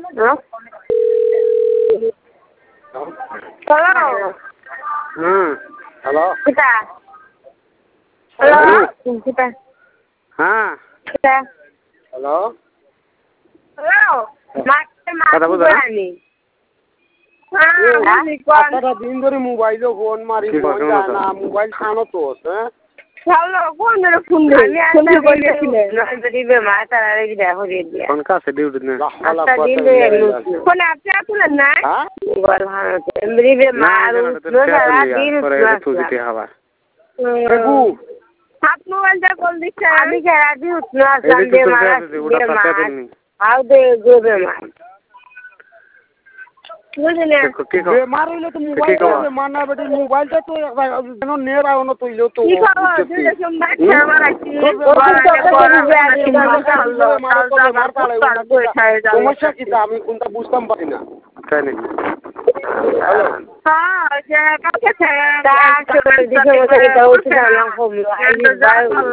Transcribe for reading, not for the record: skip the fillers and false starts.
Hello? Hello? Hello? Kita? Hello? Kita? हाँ Kita? Hello Hello? কথা বুঝো না? Kata দিন ধরে মোবাইলে ফোন মারি ফোন যায় না মোবাইল খানো তো হ্যাঁ Hello, phone na phone de. Phone de bolle chile. Na dibe ma tara রে দেখো দিয়ে। কোন কাছে ডিউটি নে আচ্ছা দিন de phone আপনি আছেন না? হ্যাঁ বল ভালো দিবে মা নো সারা দিন পরে তুই হবা গু হাত মোবাইলটা কল দিছে আমি সারা দিন উঠনা সানডে মারা আউ দে গোবে মা বুঝলে বেমার হইলে তো মোবাইল বেমার না বেটি মোবাইলটা তো যেন নেড় আও না তইলো তো কি খাওয়া দুইটা সোমবার খাবার আছি সমস্যা কি আমি কোনটা বুঝতাম পারি না তাই নাকি হ্যাঁ যে কাছে